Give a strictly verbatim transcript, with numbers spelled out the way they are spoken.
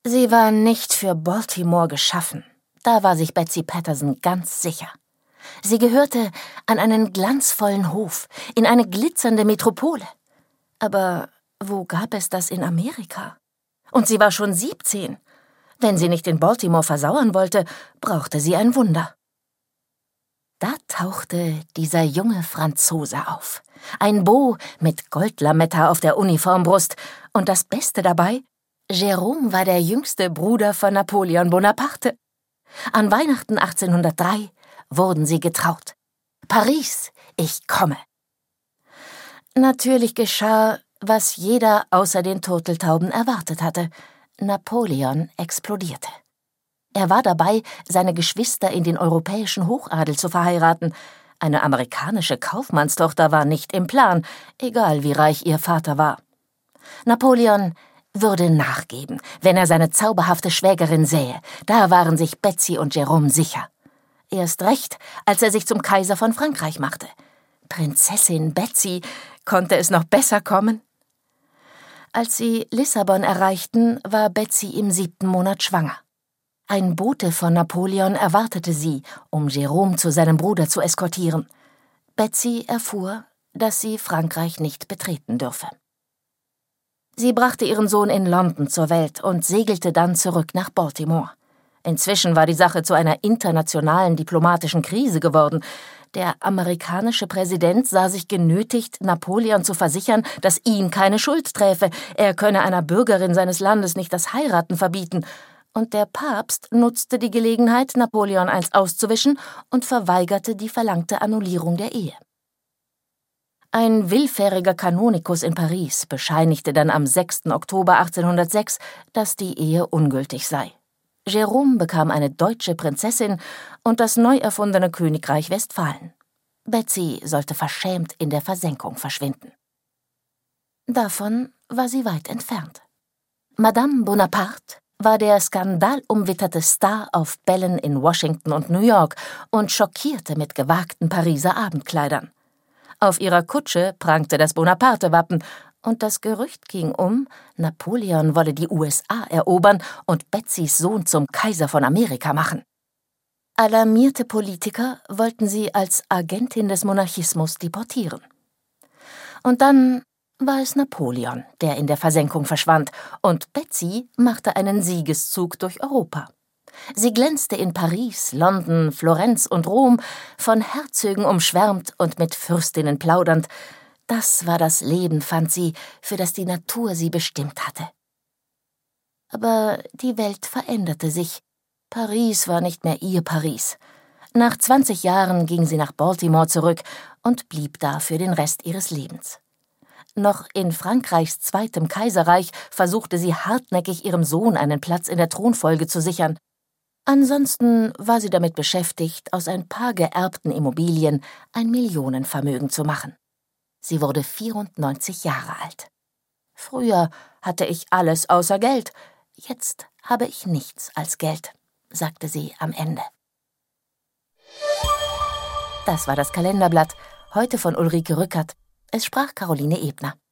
Sie war nicht für Baltimore geschaffen. Da war sich Betsy Patterson ganz sicher. Sie gehörte an einen glanzvollen Hof, in eine glitzernde Metropole. Aber wo gab es das in Amerika? Und sie war schon siebzehn. Wenn sie nicht in Baltimore versauern wollte, brauchte sie ein Wunder. Da tauchte dieser junge Franzose auf. Ein Beau mit Goldlametta auf der Uniformbrust. Und das Beste dabei: Jérôme war der jüngste Bruder von Napoleon Bonaparte. An Weihnachten achtzehnhundertdrei wurden sie getraut. Paris, ich komme. Natürlich geschah, was jeder außer den Turteltauben erwartet hatte. Napoleon explodierte. Er war dabei, seine Geschwister in den europäischen Hochadel zu verheiraten. Eine amerikanische Kaufmannstochter war nicht im Plan, egal wie reich ihr Vater war. Napoleon würde nachgeben, wenn er seine zauberhafte Schwägerin sähe. Da waren sich Betsy und Jérôme sicher. Erst recht, als er sich zum Kaiser von Frankreich machte. Prinzessin Betsy, konnte es noch besser kommen? Als sie Lissabon erreichten, war Betsy im siebten Monat schwanger. Ein Bote von Napoleon erwartete sie, um Jérôme zu seinem Bruder zu eskortieren. Betsy erfuhr, dass sie Frankreich nicht betreten dürfe. Sie brachte ihren Sohn in London zur Welt und segelte dann zurück nach Baltimore. Inzwischen war die Sache zu einer internationalen diplomatischen Krise geworden. Der amerikanische Präsident sah sich genötigt, Napoleon zu versichern, dass ihn keine Schuld träfe. Er könne einer Bürgerin seines Landes nicht das Heiraten verbieten. Und der Papst nutzte die Gelegenheit, Napoleon eins auszuwischen und verweigerte die verlangte Annullierung der Ehe. Ein willfähriger Kanonikus in Paris bescheinigte dann am sechsten Oktober achtzehnhundertsechs, dass die Ehe ungültig sei. Jérôme bekam eine deutsche Prinzessin und das neu erfundene Königreich Westfalen. Betsy sollte verschämt in der Versenkung verschwinden. Davon war sie weit entfernt. Madame Bonaparte war der skandalumwitterte Star auf Bällen in Washington und New York und schockierte mit gewagten Pariser Abendkleidern. Auf ihrer Kutsche prangte das Bonaparte-Wappen und das Gerücht ging um, Napoleon wolle die U S A erobern und Betsys Sohn zum Kaiser von Amerika machen. Alarmierte Politiker wollten sie als Agentin des Monarchismus deportieren. Und dann war es Napoleon, der in der Versenkung verschwand, und Betsy machte einen Siegeszug durch Europa. Sie glänzte in Paris, London, Florenz und Rom, von Herzögen umschwärmt und mit Fürstinnen plaudernd. Das war das Leben, fand sie, für das die Natur sie bestimmt hatte. Aber die Welt veränderte sich. Paris war nicht mehr ihr Paris. Nach zwanzig Jahren ging sie nach Baltimore zurück und blieb da für den Rest ihres Lebens. Noch in Frankreichs zweitem Kaiserreich versuchte sie hartnäckig, ihrem Sohn einen Platz in der Thronfolge zu sichern. Ansonsten war sie damit beschäftigt, aus ein paar geerbten Immobilien ein Millionenvermögen zu machen. Sie wurde vierundneunzig Jahre alt. Früher hatte ich alles außer Geld, jetzt habe ich nichts als Geld, sagte sie am Ende. Das war das Kalenderblatt, heute von Ulrike Rückert. Es sprach Caroline Ebner.